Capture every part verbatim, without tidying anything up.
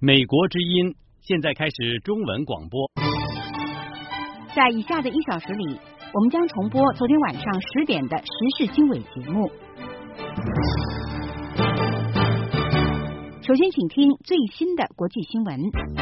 美国之音现在开始中文广播。 在以下的一小时里，我们将重播昨天晚上十点的时事经纬节目。首先，请听最新的国际新闻。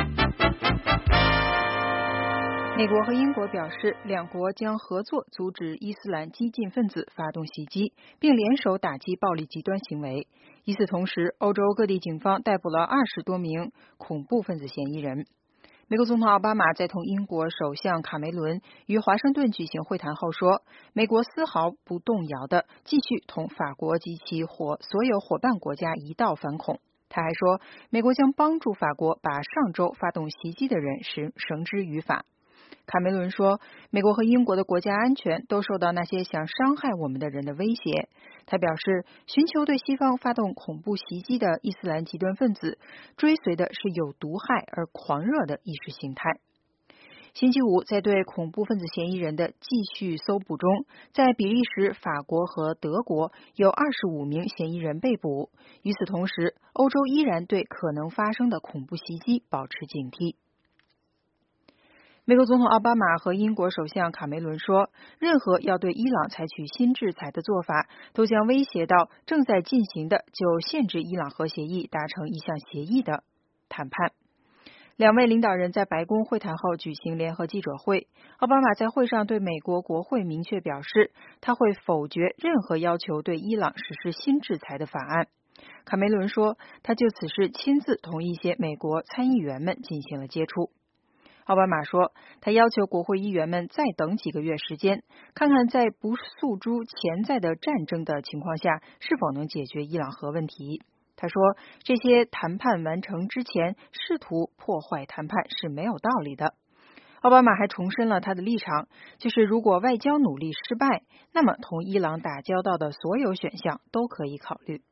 美国和英国表示，两国将合作阻止伊斯兰激进分子发动袭击，并联手打击暴力极端行为。与此同时，欧洲各地警方逮捕了二十多名恐怖分子嫌疑人。美国总统奥巴马在同英国首相卡梅伦于华盛顿举行会谈后说，美国丝毫不动摇地继续同法国及其伙所有伙伴国家一道反恐。他还说，美国将帮助法国把上周发动袭击的人绳绳之于法。卡梅伦说，美国和英国的国家安全都受到那些想伤害我们的人的威胁。他表示，寻求对西方发动恐怖袭击的伊斯兰极端分子追随的是有毒害而狂热的意识形态。星期五，在对恐怖分子嫌疑人的继续搜捕中，在比利时、法国和德国有二十五名嫌疑人被捕。与此同时，欧洲依然对可能发生的恐怖袭击保持警惕。美国总统奥巴马和英国首相卡梅伦说，任何要对伊朗采取新制裁的做法，都将威胁到正在进行的就限制伊朗核协议达成一项协议的谈判。两位领导人在白宫会谈后举行联合记者会，奥巴马在会上对美国国会明确表示，他会否决任何要求对伊朗实施新制裁的法案。卡梅伦说，他就此事亲自同一些美国参议员们进行了接触。奥巴马说，他要求国会议员们再等几个月时间，看看在不诉诸潜在的战争的情况下，是否能解决伊朗核问题。他说，这些谈判完成之前试图破坏谈判是没有道理的。奥巴马还重申了他的立场，就是如果外交努力失败，那么同伊朗打交道的所有选项都可以考虑。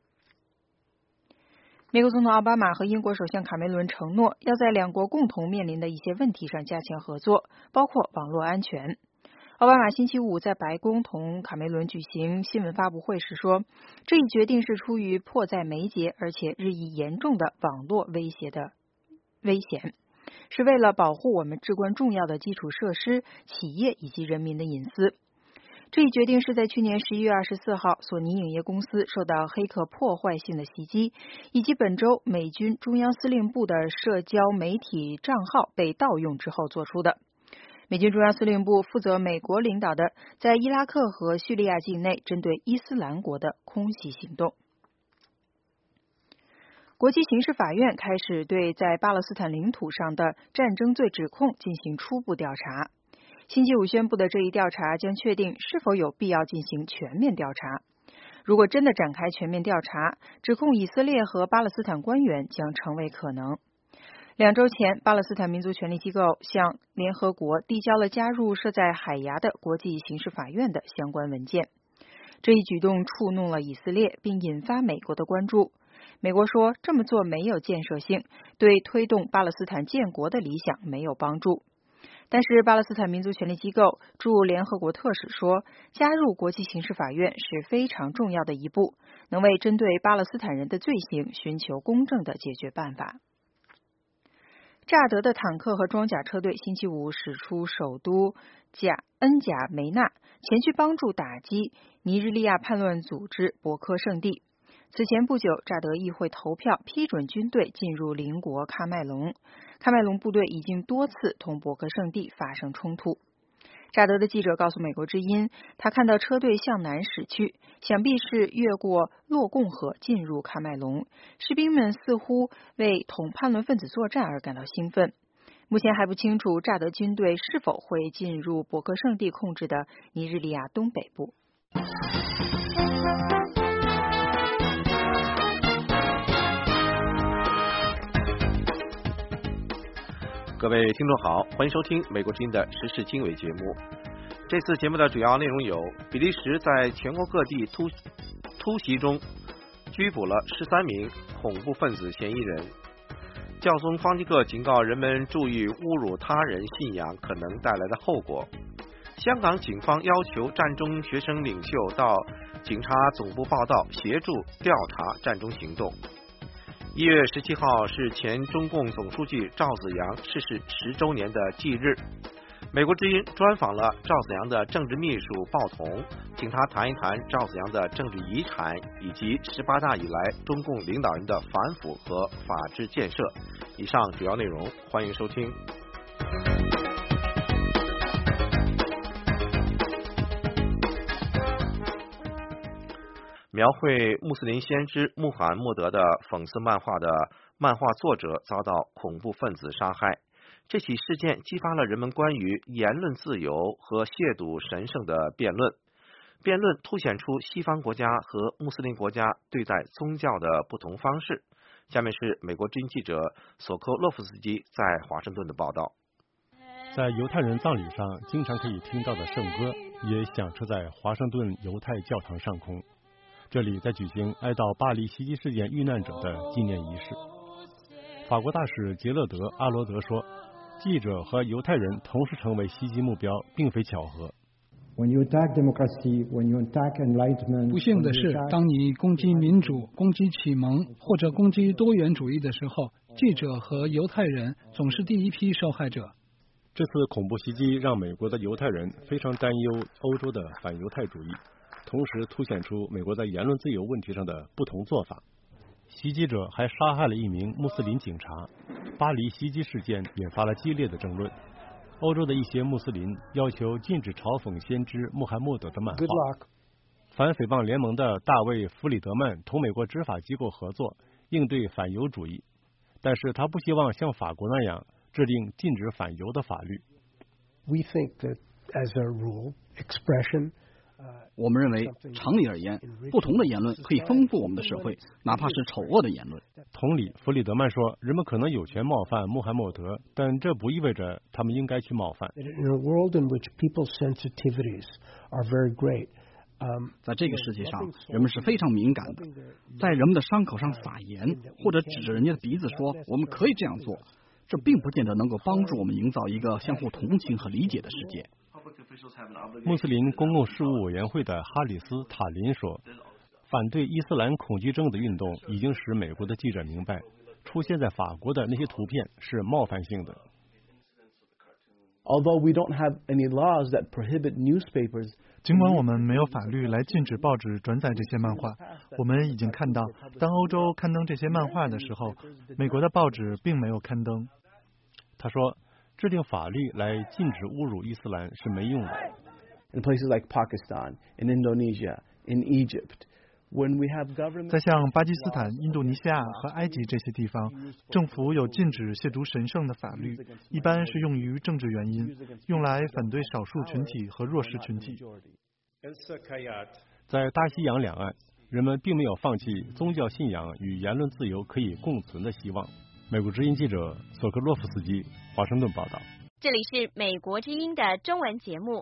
美国总统奥巴马和英国首相卡梅伦承诺要在两国共同面临的一些问题上加强合作，包括网络安全。奥巴马星期五在白宫同卡梅伦举行新闻发布会时说，这一决定是出于迫在眉睫而且日益严重的网络威胁的危险，是为了保护我们至关重要的基础设施、企业以及人民的隐私。这一决定是在去年十一月二十四号，索尼影业公司受到黑客破坏性的袭击，以及本周美军中央司令部的社交媒体账号被盗用之后做出的。美军中央司令部负责美国领导的在伊拉克和叙利亚境内针对伊斯兰国的空袭行动。国际刑事法院开始对在巴勒斯坦领土上的战争罪指控进行初步调查。星期五宣布的这一调查将确定是否有必要进行全面调查。如果真的展开全面调查，指控以色列和巴勒斯坦官员将成为可能。两周前，巴勒斯坦民族权利机构向联合国递交了加入设在海牙的国际刑事法院的相关文件。这一举动触怒了以色列，并引发美国的关注。美国说，这么做没有建设性，对推动巴勒斯坦建国的理想没有帮助。但是巴勒斯坦民族权利机构驻联合国特使说，加入国际刑事法院是非常重要的一步，能为针对巴勒斯坦人的罪行寻求公正的解决办法。乍得的坦克和装甲车队星期五驶出首都贾恩贾梅纳，前去帮助打击尼日利亚叛乱组织博科圣地。此前不久，乍得议会投票批准军队进入邻国喀麦隆。喀麦隆部队已经多次同博科圣地发生冲突。乍得的记者告诉美国之音，他看到车队向南驶去，想必是越过洛贡河进入喀麦隆。士兵们似乎为同叛乱分子作战而感到兴奋。目前还不清楚乍得军队是否会进入博科圣地控制的尼日利亚东北部。 各位听众好，欢迎收听美国之音的时事经纬节目。这次节目的主要内容有：比利时在全国各地突突袭中拘捕了十三名恐怖分子嫌疑人；教宗方济各警告人们注意侮辱他人信仰可能带来的后果；香港警方要求战中学生领袖到警察总部报到，协助调查战中行动； 一月十七号是前中共总书记赵紫阳逝世十周年的忌日。美国之音专访了赵紫阳的政治秘书鲍同，请他谈一谈赵紫阳的政治遗产以及十八大以来中共领导人的反腐和法治建设。以上主要内容，欢迎收听。描绘穆斯林先知穆罕默德的讽刺漫画的漫画作者遭到恐怖分子杀害。这起事件激发了人们关于言论自由和亵渎神圣的辩论。辩论凸显出西方国家和穆斯林国家对待宗教的不同方式。下面是美国之音记者索科洛夫斯基在华盛顿的报道。 在犹太人葬礼上经常可以听到的圣歌，也响彻在华盛顿犹太教堂上空。这里在举行哀悼巴黎袭击事件遇难者的纪念仪式。法国大使杰勒德·阿罗德说，记者和犹太人同时成为袭击目标并非巧合。 不幸的是，当你攻击民主、攻击启蒙或者攻击多元主义的时候，记者和犹太人总是第一批受害者。 这次恐怖袭击让美国的犹太人非常担忧欧洲的反犹太主义，同时凸显出美国在言论自由问题上的不同做法。袭击者还杀害了一名穆斯林警察。巴黎袭击事件引发了激烈的争论。欧洲的一些穆斯林要求禁止嘲讽先知穆罕默德的漫画。反诽谤联盟的大卫·弗里德曼同美国执法机构合作，应对反犹主义，但是他不希望像法国那样制定禁止反犹的法律。 We think that as a rule, expression 我们认为，常理而言，不同的言论可以丰富我们的社会，哪怕是丑恶的言论。 同理，弗里德曼说，人们可能有权冒犯穆罕默德，但这不意味着他们应该去冒犯。 在这个世界上，人们是非常敏感的，在人们的伤口上撒盐，或者指着人家的鼻子说我们可以这样做，这并不见得能够帮助我们营造一个相互同情和理解的世界。 穆斯林公共事务委员会的哈里斯·塔林说，反对伊斯兰恐惧症的运动已经使美国的记者明白，出现在法国的那些图片是冒犯性的。 尽管我们没有法律来禁止报纸转载这些漫画，我们已经看到，当欧洲刊登这些漫画的时候，美国的报纸并没有刊登。 他说，制定法律来禁止侮辱伊斯兰是没用的。 In places like Pakistan, in Indonesia, in Egypt, when we have government 在像巴基斯坦、印度尼西亚和埃及这些地方，政府有禁止亵渎神圣的法律，一般是用于政治原因，用来反对少数群体和弱势群体。 在大西洋两岸，人们并没有放弃宗教信仰与言论自由可以共存的希望。美国之音记者索克洛夫斯基华盛顿报道。 这里是美国之音的中文节目。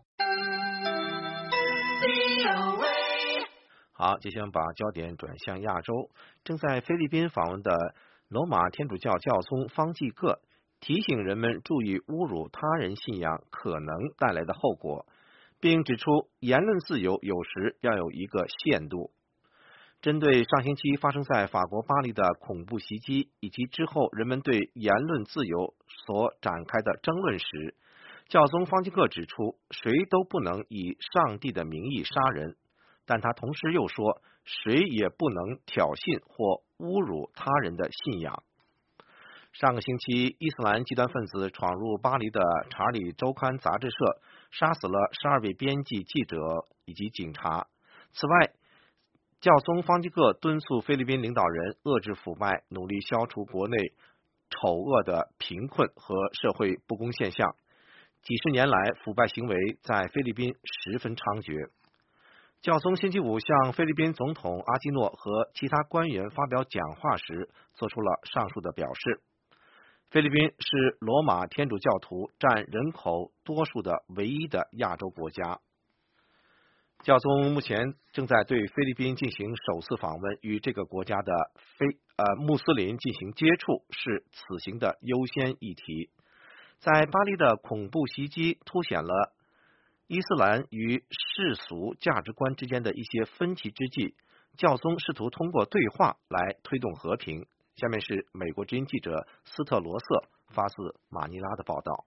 好，接下来把焦点转向亚洲。正在菲律宾访问的罗马天主教教宗方济各提醒人们注意侮辱他人信仰可能带来的后果，并指出言论自由有时要有一个限度。针对上星期发生在法国巴黎的恐怖袭击，以及之后人们对言论自由所展开的争论时，教宗方济各指出，谁都不能以上帝的名义杀人，但他同时又说，谁也不能挑衅或侮辱他人的信仰。上个星期，伊斯兰极端分子闯入巴黎的《查理周刊》杂志社，杀死了十二位编辑、记者以及警察。此外，教宗方济各敦促菲律宾领导人遏制腐败，努力消除国内丑恶的贫困和社会不公现象。几十年来，腐败行为在菲律宾十分猖獗。教宗星期五向菲律宾总统阿基诺和其他官员发表讲话时，做出了上述的表示。菲律宾是罗马天主教徒占人口多数的唯一的亚洲国家。教宗目前正在对菲律宾进行首次访问，与这个国家的非呃穆斯林进行接触是此行的优先议题。在巴黎的恐怖袭击凸显了伊斯兰与世俗价值观之间的一些分歧之际，教宗试图通过对话来推动和平， 下面是美国之音记者斯特罗瑟发自马尼拉的报道。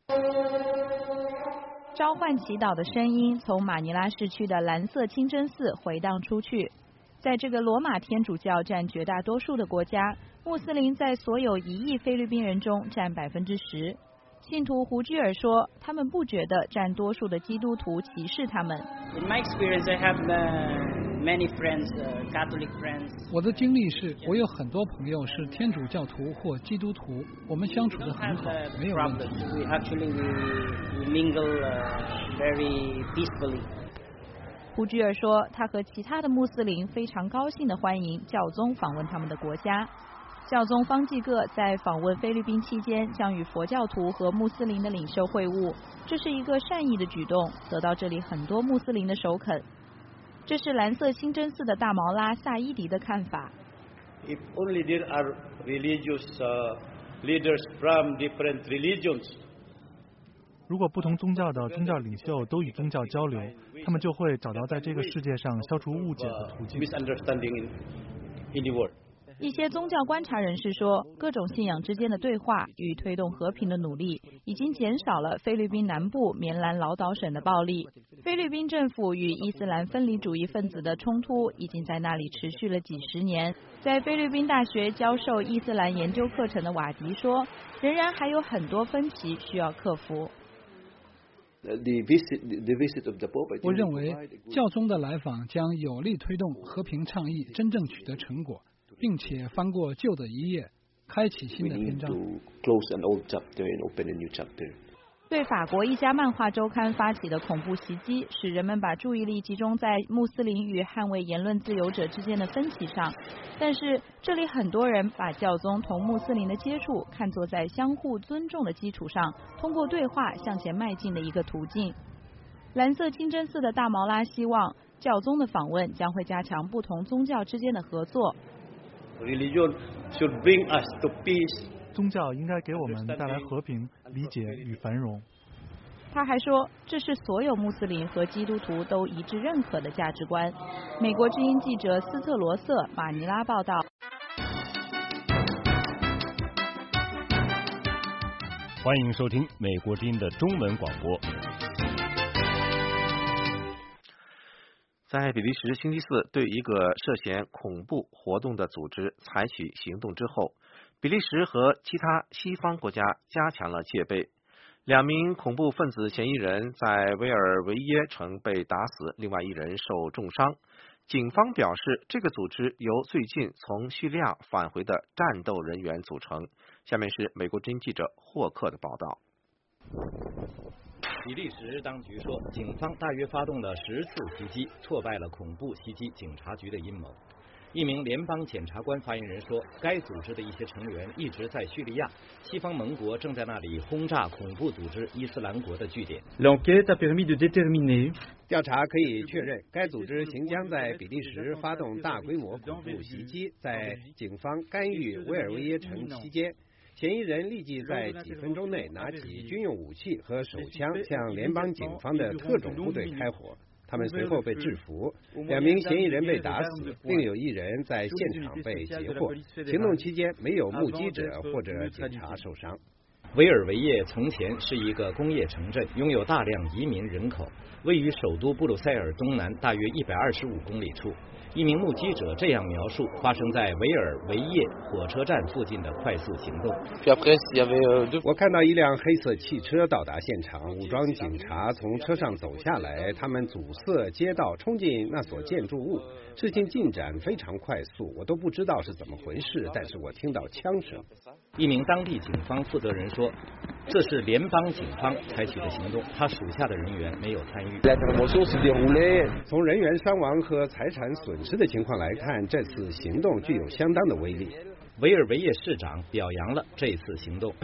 召唤祈祷的声音从马尼拉市区的蓝色清真寺回荡出去。在这个罗马天主教占绝大多数的国家，穆斯林在所有一亿菲律宾人中占百分之十。信徒胡居尔说，他们不觉得占多数的基督徒歧视他们。 In my experience, I have many friends, Catholic friends. 我的经历是，我有很多朋友是天主教徒或基督徒，我们相处得很好，没有问题。 We actually we mingle very peacefully. 胡居尔说，他和其他的穆斯林非常高兴地欢迎教宗访问他们的国家。教宗方济各在访问菲律宾期间将与佛教徒和穆斯林的领袖会晤，这是一个善意的举动，得到这里很多穆斯林的首肯。这是蓝色清真寺的大毛拉萨伊迪的看法。 If only there are religious leaders from different religions. 如果不同宗教的宗教领袖都与宗教交流，他们就会找到在这个世界上消除误解的途径。 Misunderstanding in, in the world. 一些宗教观察人士说，各种信仰之间的对话与推动和平的努力已经减少了菲律宾南部棉兰老岛省的暴力。菲律宾政府与伊斯兰分离主义分子的冲突已经在那里持续了几十年。在菲律宾大学教授伊斯兰研究课程的瓦迪说，仍然还有很多分歧需要克服。 我认为教宗的来访将有力推动和平倡议真正取得成果，并且翻过旧的一页，开启新的篇章。 对法国一家漫画周刊发起的恐怖袭击，使人们把注意力集中在穆斯林与捍卫言论自由者之间的分歧上。但是这里很多人把教宗同穆斯林的接触看作在相互尊重的基础上，通过对话向前迈进的一个途径。蓝色清真寺的大毛拉希望教宗的访问将会加强不同宗教之间的合作。 Religion should bring us to peace. 宗教应该给我们带来和平、理解与繁荣。 他还说，这是所有穆斯林和基督徒都一致认可的价值观。美国之音记者斯特罗瑟马尼拉报道。 欢迎收听美国之音的中文广播。 在比利时星期四对一个涉嫌恐怖活动的组织采取行动之后，比利时和其他西方国家加强了戒备。两名恐怖分子嫌疑人在维尔维耶城被打死，另外一人受重伤。警方表示，这个组织由最近从叙利亚返回的战斗人员组成。下面是美国之音记者霍克的报道。 比利时当局说，警方大约发动了十次袭击，挫败了恐怖袭击警察局的阴谋。一名联邦检察官发言人说，该组织的一些成员一直在叙利亚，西方盟国正在那里轰炸恐怖组织伊斯兰国的据点。 调查可以确认，该组织行将在比利时发动大规模恐怖袭击，在警方干预维尔维耶城期间，嫌疑人立即在几分钟内拿起军用武器和手枪向联邦警方的特种部队开火。他们随后被制服，两名嫌疑人被打死，另有一人在现场被截获。行动期间没有目击者或者警察受伤。 维尔维耶从前是一个工业城镇，拥有大量移民人口，位于首都布鲁塞尔东南大约一百二十五公里处。一名目击者这样描述发生在维尔维耶火车站附近的快速行动。 我看到一辆黑色汽车到达现场，武装警察从车上走下来，他们阻塞街道，冲进那所建筑物。事情进展非常快速，我都不知道是怎么回事，但是我听到枪声。 一名当地警方负责人说，这是联邦警方采取的行动，他属下的人员没有参与。 从人员伤亡和财产损失的情况来看，这次行动具有相当的威力。 维尔维耶市长表扬了这次行动。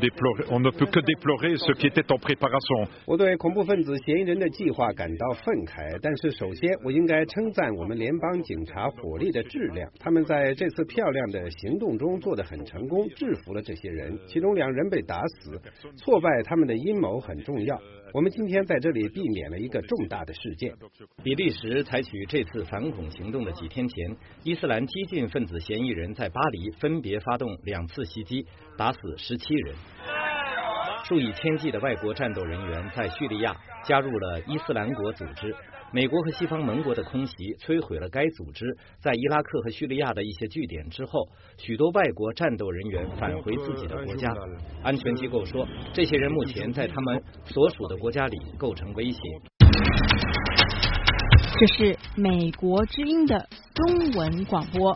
我对恐怖分子嫌疑人的计划感到愤慨，但是首先我应该称赞我们联邦警察火力的质量，他们在这次漂亮的行动中做得很成功，制服了这些人，其中两人被打死，挫败他们的阴谋很重要。我们今天在这里避免了一个重大的事件。 比利时采取这次反恐行动的几天前，伊斯兰激进分子嫌疑人在巴黎分别发动两次袭击，打死十七人。数以千计的外国战斗人员在叙利亚加入了伊斯兰国组织。美国和西方盟国的空袭摧毁了该组织在伊拉克和叙利亚的一些据点之后，许多外国战斗人员返回自己的国家。安全机构说，这些人目前在他们所属的国家里构成威胁。 这是美国之音的中文广播。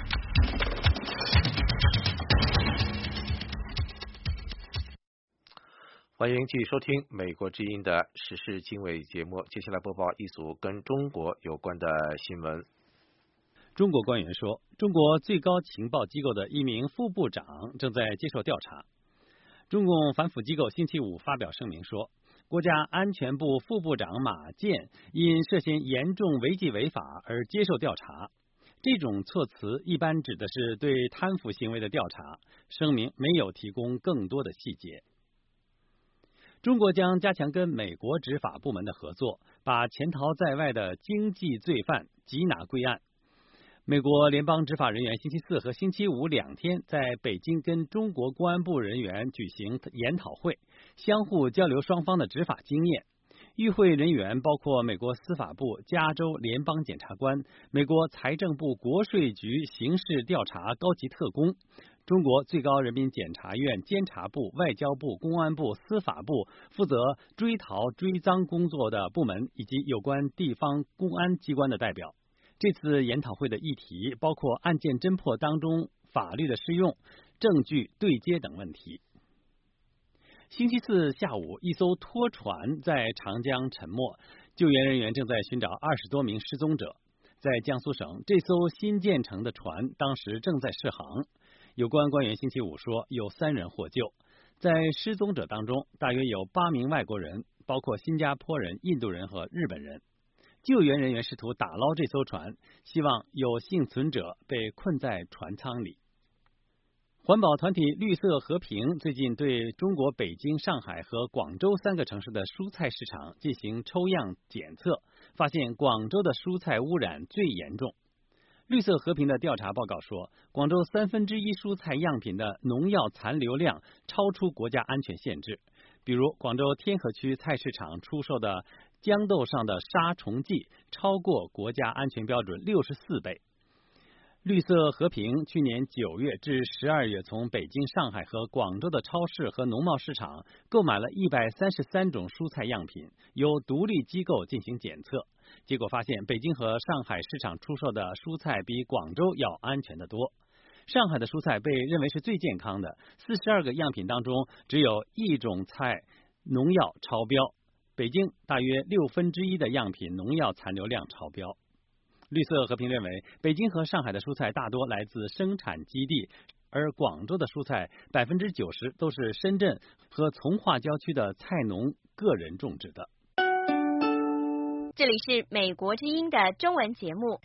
欢迎继续收听美国之音的时事经纬节目。接下来播报一组跟中国有关的新闻。 中国官员说，中国最高情报机构的一名副部长正在接受调查。中共反腐机构星期五发表声明说，国家安全部副部长马建因涉嫌严重违纪违法而接受调查。这种措辞一般指的是对贪腐行为的调查，声明没有提供更多的细节。中国将加强跟美国执法部门的合作，把潜逃在外的经济罪犯缉拿归案。美国联邦执法人员星期四和星期五两天在北京跟中国公安部人员举行研讨会，相互交流双方的执法经验。与会人员包括美国司法部、加州联邦检察官、美国财政部国税局刑事调查高级特工、中国最高人民检察院监察部、外交部、公安部、司法部负责追逃追赃工作的部门以及有关地方公安机关的代表。这次研讨会的议题包括案件侦破当中法律的适用、证据对接等问题。星期四下午，一艘拖船在长江沉没，救援人员正在寻找二十多名失踪者。在江苏省，这艘新建成的船当时正在试航。有关官员星期五说，有三人获救。在失踪者当中，大约有八名外国人，包括新加坡人、印度人和日本人。救援人员试图打捞这艘船，希望有幸存者被困在船舱里。环保团体绿色和平最近对中国北京、上海和广州三个城市的蔬菜市场进行抽样检测，发现广州的蔬菜污染最严重。绿色和平的调查报告说，广州三分之一蔬菜样品的农药残留量超出国家安全限制，比如广州天河区菜市场出售的豇豆上的杀虫剂超过国家安全标准六十四倍。绿色和平去年九月至十二月从北京、上海和广州的超市和农贸市场购买了一百三十三种蔬菜样品，由独立机构进行检测，结果发现北京和上海市场出售的蔬菜比广州要安全得多。上海的蔬菜被认为是最健康的，四十二个样品当中只有一种菜农药超标，北京大约六分之一的样品农药残留量超标。绿色和平认为，北京和上海的蔬菜大多来自生产基地，而广州的蔬菜百分之九十都是深圳和从化郊区的菜农个人种植的。 这里是美国之音的中文节目。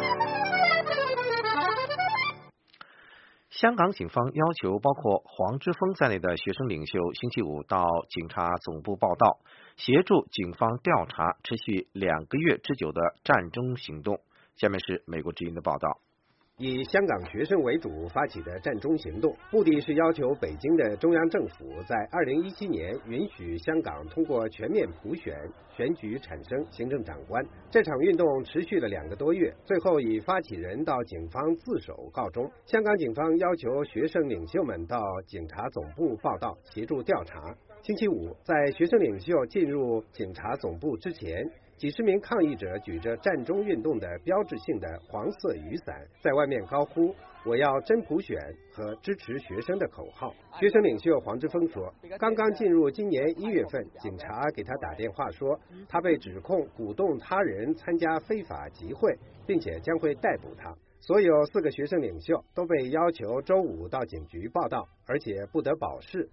香港警方要求包括黄之锋在内的学生领袖星期五到警察总部报到，协助警方调查持续两个月之久的战中行动。下面是美国之音的报道。 以香港学生为主发起的战中行动，目的是要求北京的中央政府在二零一七年允许香港通过全面普选选举产生行政长官。这场运动持续了两个多月，最后以发起人到警方自首告终。香港警方要求学生领袖们到警察总部报到，协助调查。星期五，在学生领袖进入警察总部之前，几十名抗议者举着战中运动的标志性的黄色雨伞，在外面高呼“我要真普选”和支持学生的口号。学生领袖黄之锋说，刚刚进入今年一月份，警察给他打电话说，他被指控鼓动他人参加非法集会，并且将会逮捕他。所有四个学生领袖都被要求周五到警局报到，而且不得保释。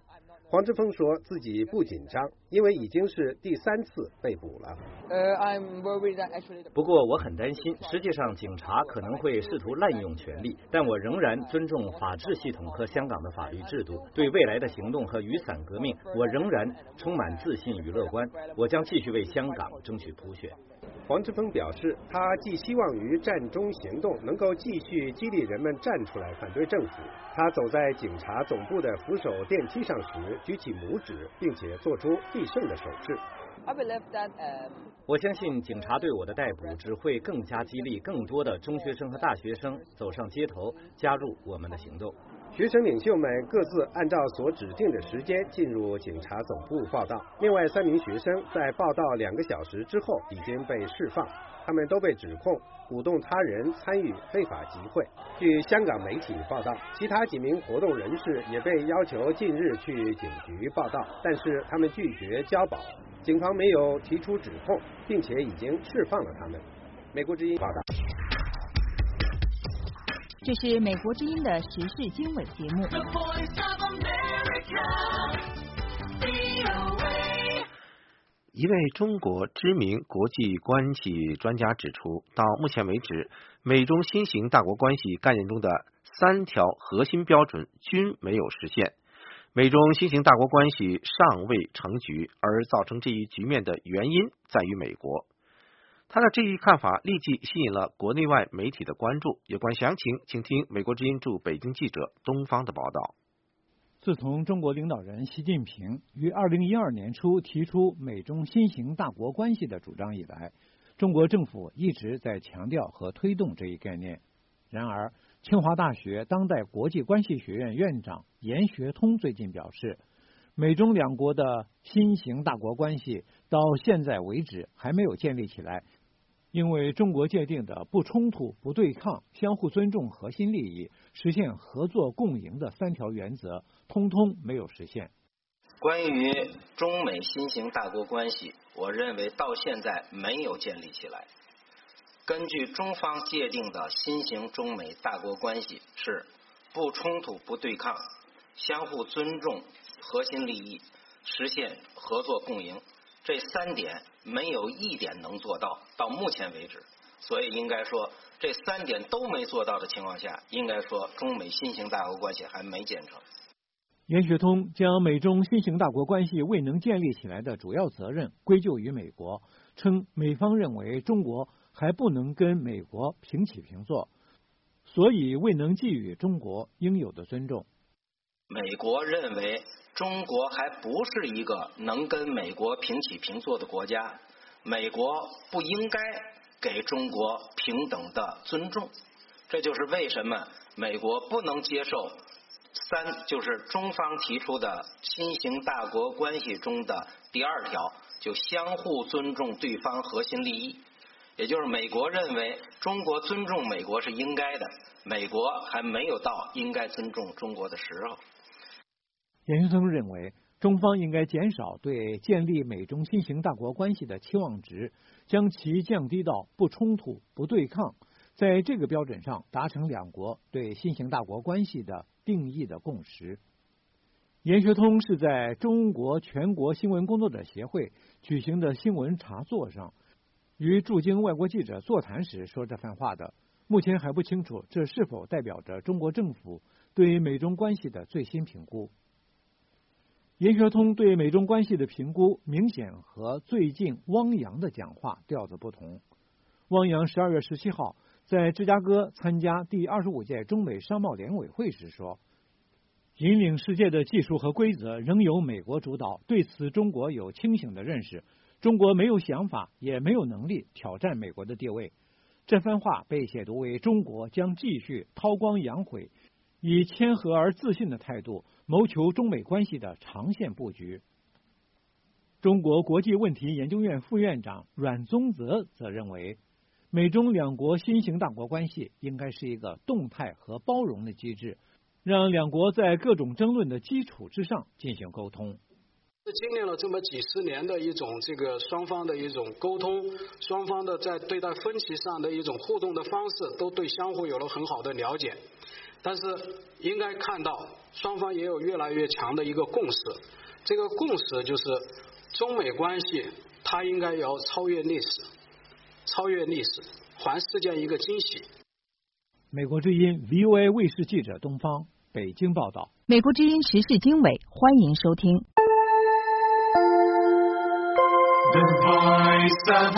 黄之锋说自己不紧张，因为已经是第三次被捕了。 不过我很担心，实际上警察可能会试图滥用权力，但我仍然尊重法治系统和香港的法律制度。对未来的行动和雨伞革命，我仍然充满自信与乐观。我将继续为香港争取普选。 黄之锋表示，他寄希望于战中行动能够继续激励人们站出来反对政府。他走在警察总部的扶手电梯上时，举起拇指，并且做出必胜的手势。 我相信警察对我的逮捕只会更加激励更多的中学生和大学生走上街头，加入我们的行动。 学生领袖们各自按照所指定的时间进入警察总部报道。另外三名学生在报道两个小时之后已经被释放，他们都被指控鼓动他人参与非法集会。据香港媒体报道，其他几名活动人士也被要求近日去警局报道，但是他们拒绝交保。警方没有提出指控，并且已经释放了他们。美国之音报道。 这是美国之音的时事经纬节目。 一位中国知名国际关系专家指出，到目前为止，美中新型大国关系概念中的三条核心标准均没有实现。美中新型大国关系尚未成局，而造成这一局面的原因在于美国。他的这一看法立即吸引了国内外媒体的关注。有关详情，请听美国之音驻北京记者东方的报道。 自从中国领导人习近平于二零一二年初提出美中新型大国关系的主张以来，中国政府一直在强调和推动这一概念。然而，清华大学当代国际关系学院院长严学通最近表示，美中两国的新型大国关系到现在为止还没有建立起来，因为中国界定的不冲突、不对抗、相互尊重核心利益、实现合作共赢的三条原则，通通没有实现。 关于中美新型大国关系，我认为到现在没有建立起来。根据中方界定的新型中美大国关系是不冲突、不对抗、相互尊重核心利益、实现合作共赢，这三点没有一点能做到，到目前为止。所以应该说，这三点都没做到的情况下，应该说中美新型大国关系还没建成。 严学通将美中新型大国关系未能建立起来的主要责任归咎于美国，称美方认为中国还不能跟美国平起平坐，所以未能给予中国应有的尊重。 美国认为中国还不是一个能跟美国平起平坐的国家，美国不应该给中国平等的尊重，这就是为什么美国不能接受三就是中方提出的新型大国关系中的第二条，就相互尊重对方核心利益。也就是美国认为中国尊重美国是应该的，美国还没有到应该尊重中国的时候。 严学通认为，中方应该减少对建立美中新型大国关系的期望值，将其降低到不冲突、不对抗，在这个标准上达成两国对新型大国关系的定义的共识。严学通是在中国全国新闻工作者协会举行的新闻茶座上，与驻京外国记者座谈时说这番话的。目前还不清楚这是否代表着中国政府对美中关系的最新评估。严学通对美中关系的评估明显和最近汪洋的讲话调子不同。汪洋十二月十七号在芝加哥参加第二十五届中美商贸联委会时说，引领世界的技术和规则仍由美国主导，对此中国有清醒的认识，中国没有想法也没有能力挑战美国的地位。这番话被解读为中国将继续韬光养晦，以谦和而自信的态度谋求中美关系的长线布局。中国国际问题研究院副院长阮宗泽则认为，美中两国新型大国关系应该是一个动态和包容的机制，让两国在各种争论的基础之上进行沟通。 经历了这么几十年的一种这个双方的一种沟通，双方的在对待分歧上的一种互动的方式，都对相互有了很好的了解。 但是应该看到双方也有越来越强的一个共识，这个共识就是中美关系它应该要超越历史，超越历史，还世界一个惊喜。 美国之音 V O A 卫视记者东方北京报道。 美国之音时事经纬，欢迎收听。 The Voice of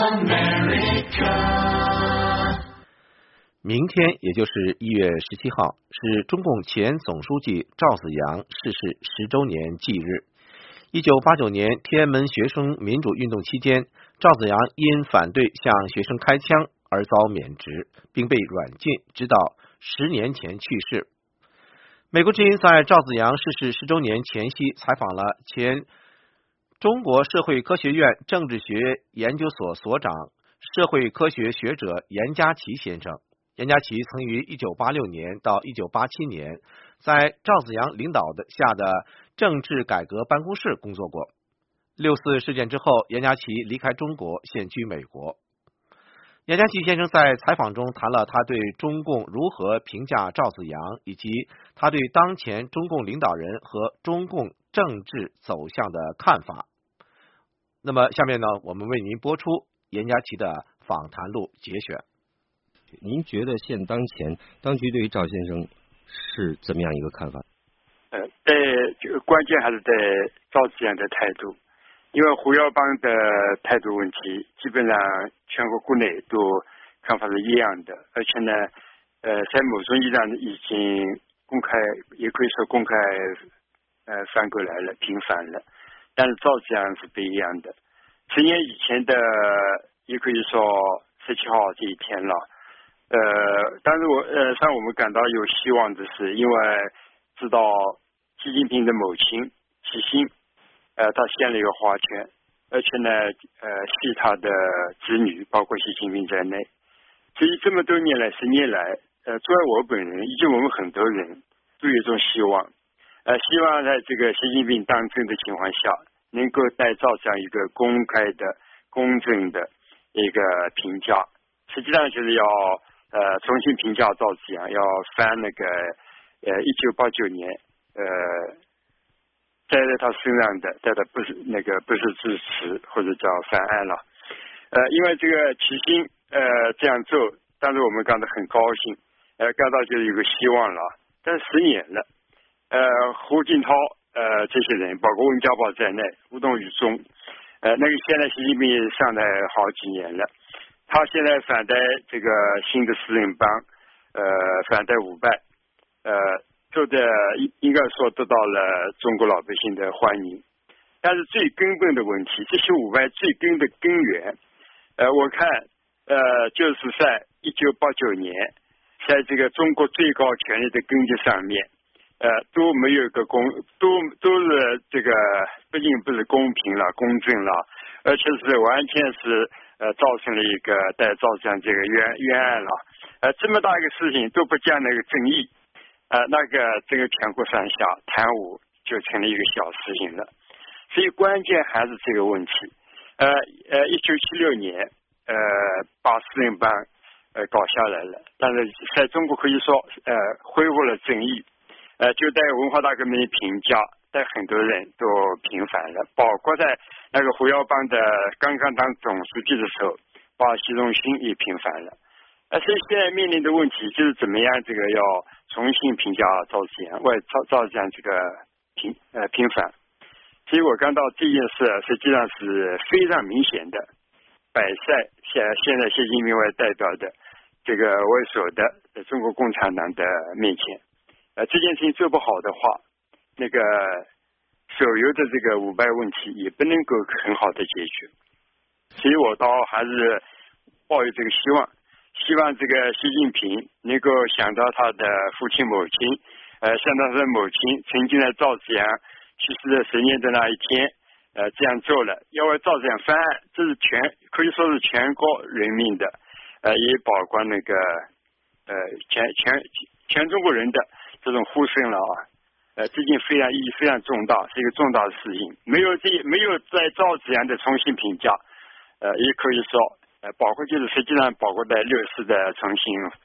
America。明天，也就是一月十七号，是中共前总书记赵紫阳逝世十周年忌日。一九八九年天安门学生民主运动期间，赵紫阳因反对向学生开枪而遭免职，并被软禁，直到十年前去世。美国之音在赵紫阳逝世十周年前夕采访了前中国社会科学院政治学研究所所长、社会科学学者严家琪先生。严家琪曾于一九八六年到一九八七年在赵紫阳领导的下的政治改革办公室工作过。六四事件之后，严家琪离开中国，现居美国。严家琪先生在采访中谈了他对中共如何评价赵紫阳，以及他对当前中共领导人和中共政治走向的看法。那么下面呢，我们为您播出严家琪的访谈录节选。 您觉得现当前当局对于赵先生是怎么样一个看法？ 呃，对，这个关键还是对赵紫阳的态度，因为胡耀邦的态度问题，基本上全国国内都看法是一样的，而且呢，呃，在某种意义上已经公开，也可以说公开，呃，翻过来了，平反了。但是赵紫阳是不一样的。十年以前的，也可以说十七号这一天了。呃，但是我呃，让我们感到有希望的是，因为知道习近平的母亲习欣，呃，他献了一个花圈，而且呢，呃，系他的子女，包括习近平在内。所以这么多年来，十年来，呃，作为我本人以及我们很多人都有一种希望，呃，希望在这个习近平当政的情况下，能够再造这样一个公开的、公正的一个评价。实际上就是要呃重新评价赵紫阳，要翻那个呃一九八九年呃栽在他身上的，在他不是那个不是致辞或者叫翻案了。呃，因为这个齐心呃这样做，当时我们感到很高兴，呃，感到就是有个希望了。但是十年了，呃，胡锦涛呃这些人，包括温家宝在内，无动于衷。呃，那个现在习近平上台好几年了。他现在反对这个新的四人帮，呃，反对五拜，呃，做的应该说得到了中国老百姓的欢迎。但是最根本的问题，这些五拜最根的根源，呃，我看，呃，就是在一九八九年，在这个中国最高权力的根基上面，呃，都没有一个公，都都是这个，不仅不是公平了、公正了，而且是完全是。呃，造成了一个带造成这个冤冤案了，呃，这么大一个事情都不讲那个正义，呃，那个这个全国上下贪污就成了一个小事情了，所以关键还是这个问题。呃呃，一九七六年，呃，把四人帮呃搞下来了，但是在中国可以说呃恢复了正义，呃，就在文化大革命评价，在很多人都平反了，包括在。那个胡耀邦的刚刚当总书记的时候，把习仲勋也平反了。而所以现在面临的问题就是怎么样这个要重新评价赵紫阳，为赵赵紫阳这个平呃平反。所以我感到这件事实际上是非常明显的，摆在现现在习近平为代表的这个为首的中国共产党的面前。呃，这件事情做不好的话，那个。手游的这个五拜问题也不能够很好的解决，所以我倒还是抱有这个希望，希望这个习近平能够想到他的父亲母亲，呃，想到他的母亲曾经在赵紫阳去世的十年的那一天，呃，这样做了，要为赵紫阳翻案，这是全可以说是全国人民的，呃，也包括那个呃全全全中国人的这种呼声了啊。呃，这件非常意义非常重大，是一个重大的事情。没有这没有在赵紫阳的重新评价，呃，也可以说，呃，包括就是实际上包括在六四的重新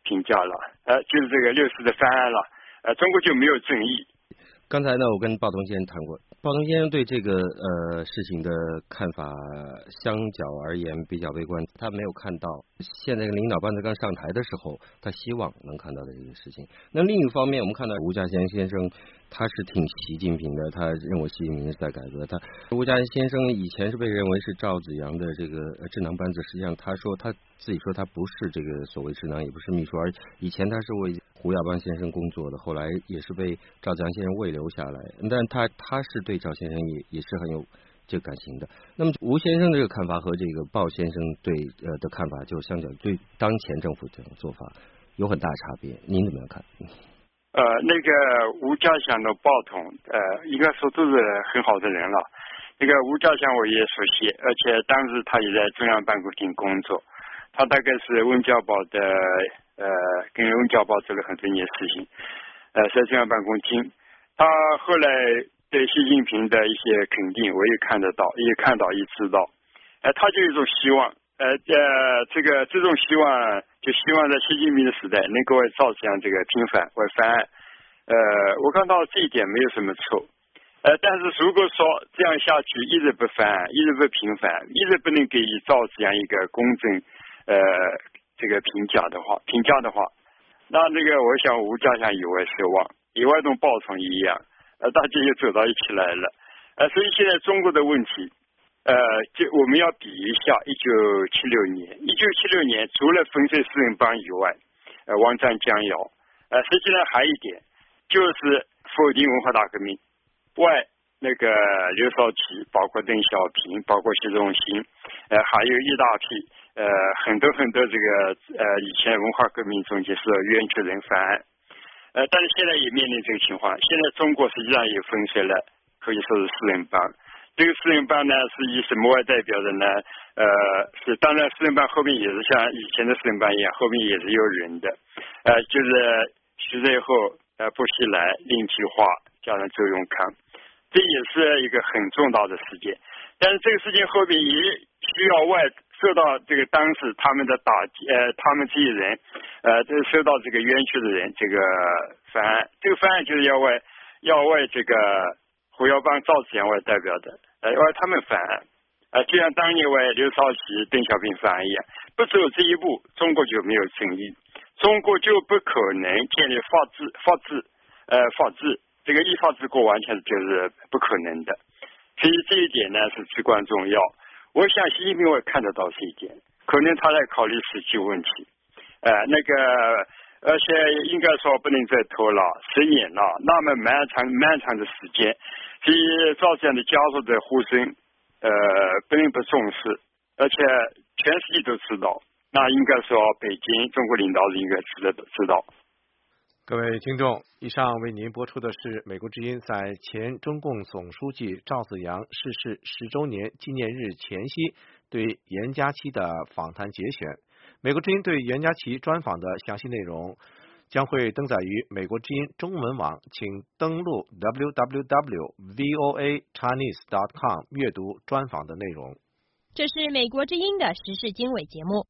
评价了，呃，就是这个六四的翻案了，呃，中国就没有争议。 刚才呢，我跟鲍东先生谈过，鲍东先生对这个呃事情的看法相较而言比较悲观，他没有看到现在领导班子刚上台的时候，他希望能看到的这个事情。那另一方面，我们看到吴稼贤先生，他是挺习近平的，他认为习近平是在改革。他吴稼贤先生以前是被认为是赵紫阳的这个智囊班子，实际上他说他自己说他不是这个所谓智囊，也不是秘书，而以前他是为胡耀邦先生工作的，后来也是被赵紫阳先生慰留下来，但他他是对赵先生也也是很有这个感情的。那么吴先生这个看法和这个鲍先生对呃的看法，就相较对当前政府这种做法有很大差别，您怎么样看？ 呃，那个吴稼祥的鲍统，呃，应该说都是很好的人了。那个吴稼祥我也熟悉，而且当时他也在中央办公厅工作，他大概是温家宝的呃，跟温家宝做了很多年事情，呃，在中央办公厅，他后来对习近平的一些肯定，我也看得到，也看到，也知道，呃，他就有一种希望，呃呃，这个这种希望，就希望在习近平的时代能够为赵紫阳这个平反为翻案，呃，我看到这一点没有什么错，呃，但是如果说这样下去一直不翻案，一直不平反，一直不能给赵紫阳一个公正呃这个评价的话，评价的话，那那个我想吴稼祥有为失望，也外同鲍统一样，呃，大家又走到一起来了，呃，所以现在中国的问题。呃，就我们要比一下一九七六年，一九七六年除了粉碎四人帮以外，呃，亡战江瑶，呃，实际上还有一点就是否定文化大革命，外那个刘少奇，包括邓小平，包括习仲勋，呃，还有一大批呃很多很多这个呃以前文化革命中间是冤屈人翻案，呃，但是现在也面临这个情况，现在中国实际上也分碎了，可以说是四人帮。这个四人帮呢是以什么为代表的呢？呃，是当然四人帮后面也是像以前的四人帮一样，后面也是有人的，呃，就是徐瑞厚、呃薄熙来、令计划加上周永康，这也是一个很重大的事件。但是这个事件后面也需要外受到这个当时他们的打击，呃，他们这些人，呃，这受到这个冤屈的人，这个翻案，这个翻案就是要为要为这个胡耀邦、赵紫阳为代表的。呃，为他们翻案，呃，就像当年为刘少奇、邓小平翻案一样，不走这一步，中国就没有正义，中国就不可能建立法治、法治，呃，法治这个依法治国完全就是不可能的。所以这一点呢是至关重要。我想习近平会看得到这一点，可能他在考虑实际问题，呃，那个，而且应该说不能再拖了，十年了，那么漫长漫长的时间。所以赵紫阳的家属的呼声，呃，不能不重视，而且全世界都知道，那应该说北京中国领导人应该知道知道。 各位听众，以上为您播出的是美国之音在前中共总书记赵紫阳逝世十周年纪念日前夕对严家琪的访谈节选。美国之音对严家琪专访的详细内容将会登载于美国之音中文网，请登录 double-u double-u double-u 点 v o a chinese 点 com 阅读专访的内容。 这是美国之音的时事经纬节目。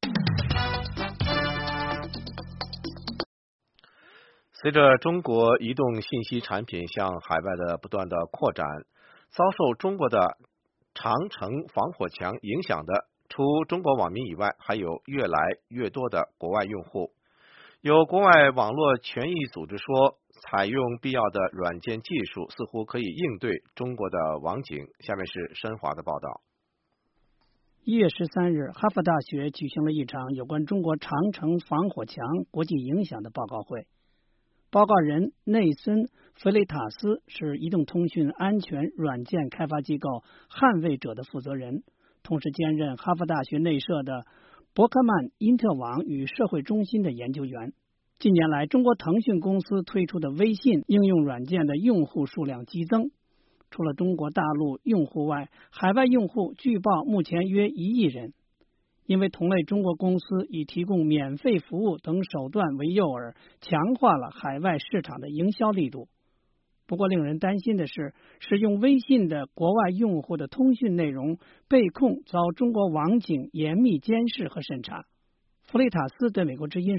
随着中国移动信息产品向海外的不断的扩展，遭受中国的长城防火墙影响的，除中国网民以外，还有越来越多的国外用户。有国外网络权益组织说，采用必要的软件技术似乎可以应对中国的网警。下面是申华的报道。 一月十三日，哈佛大学举行了一场有关中国长城防火墙国际影响的报告会。报告人内森·弗雷塔斯是移动通讯安全软件开发机构捍卫者的负责人，同时兼任哈佛大学内设的伯克曼因特网与社会中心的研究员。近年来，中国腾讯公司推出的微信应用软件的用户数量激增。除了中国大陆用户外，海外用户据报目前约一亿人。因为同类中国公司以提供免费服务等手段为诱饵，强化了海外市场的营销力度。不过令人担心的是，使用微信的国外用户的通讯内容被控遭中国网警严密监视和审查。弗雷塔斯对美国之音说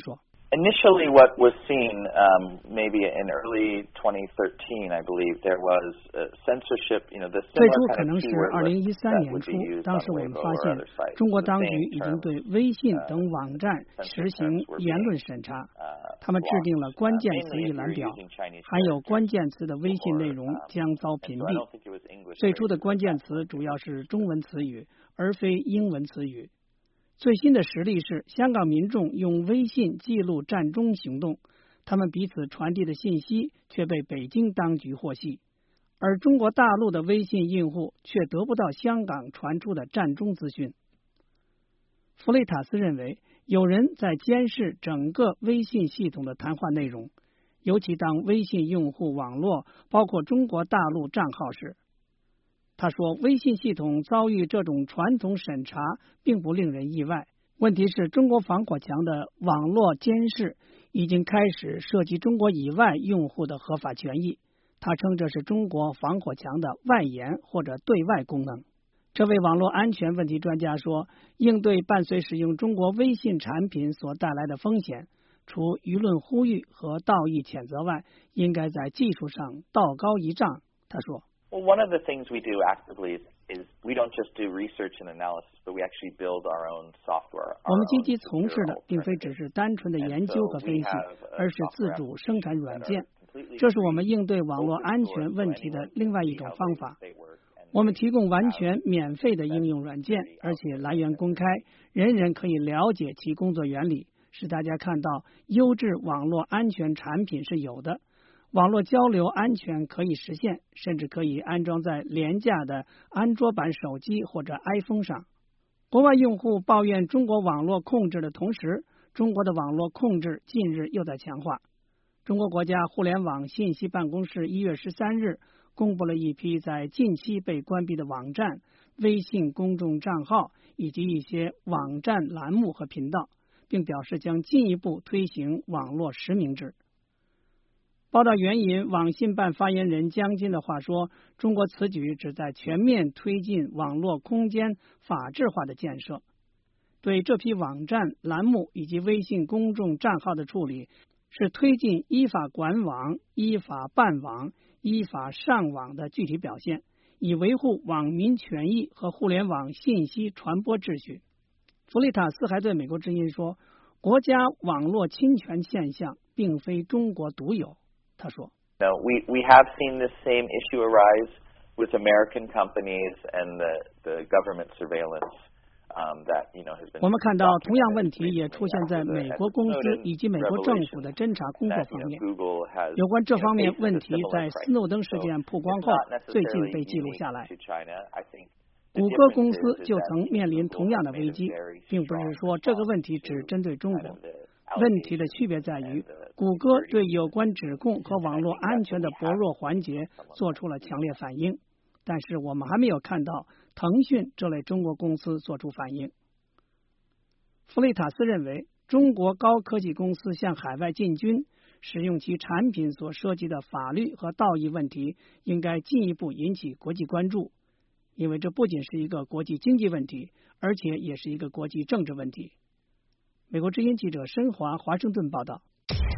Initially, what was seen, um, maybe in early twenty thirteen, I believe there was uh, censorship. You know, the 最 similar 初可 kind 能 of 是 keyword 二零 list 一三 that 年 would 初 be，used 当 on 时我们 Weibo 发 or 现 other sites. 中国 The 当局 same 已经 terms, 对微信 uh, 等网站 censored 实行 terms were 言 being, 论审查， uh, 他们制定了 blocked, 关 uh, 键词 mainly 一 if 览 you're 表， using Chinese 含有 characters 关键词的微信 or, 内容 um, 将遭 and 屏 so I 蔽 don't。think it was English 最初的 phrases 关 at 键 that 词 point. 主要是中文词语，而非英文词语。最新的实例是，香港民众用微信记录占中行动，他们彼此传递的信息却被北京当局获悉，而中国大陆的微信用户却得不到香港传出的占中资讯。弗雷塔斯认为，有人在监视整个微信系统的谈话内容，尤其当微信用户网络包括中国大陆账号时。他说，微信系统遭遇这种传统审查并不令人意外，问题是中国防火墙的网络监视已经开始涉及中国以外用户的合法权益。他称这是中国防火墙的外延或者对外功能。这位网络安全问题专家说，应对伴随使用中国微信产品所带来的风险，除舆论呼吁和道义谴责外，应该在技术上道高一丈。他说， Well, one of the things we do actively is, is we don't just do research and analysis, but we actually build our own software. 我们积极从事的并非只是单纯的研究和分析，而是自主生产软件。这是我们应对网络安全问题的另外一种方法。我们提供完全免费的应用软件，而且来源公开，人人可以了解其工作原理，使大家看到优质网络安全产品是有的。网络交流安全可以实现，甚至可以安装在廉价的安卓版手机或者 iPhone 上。国外用户抱怨中国网络控制的同时，中国的网络控制近日又在强化。中国国家互联网信息办公室一月十三日公布了一批在近期被关闭的网站、微信公众账号以及一些网站栏目和频道，并表示将进一步推行网络实名制。报道援引网信办发言人江金的话说，中国此举旨在全面推进网络空间法治化的建设。对这批网站、栏目以及微信公众账号的处理，是推进依法管网、依法办网、依法上网的具体表现，以维护网民权益和互联网信息传播秩序。弗里塔斯还对美国之音说，国家网络侵权现象并非中国独有。他说 No, we, we have seen this same issue arise with American companies and the, the government surveillance. Um, that, you know, has been 我们看到同样问题也出现在美国公司以及美国政府的侦查工作方面。有关这方面问题在斯诺登事件曝光后最近被记录下来。谷歌公司就曾面临同样的危机，并不是说这个问题只针对中国。问题的区别在于，谷歌对有关指控和网络安全的薄弱环节做出了强烈反应，但是我们还没有看到腾讯这类中国公司做出反应。弗雷塔斯认为，中国高科技公司向海外进军，使用其产品所涉及的法律和道义问题，应该进一步引起国际关注，因为这不仅是一个国际经济问题，而且也是一个国际政治问题。美国之音记者申华华盛顿报道。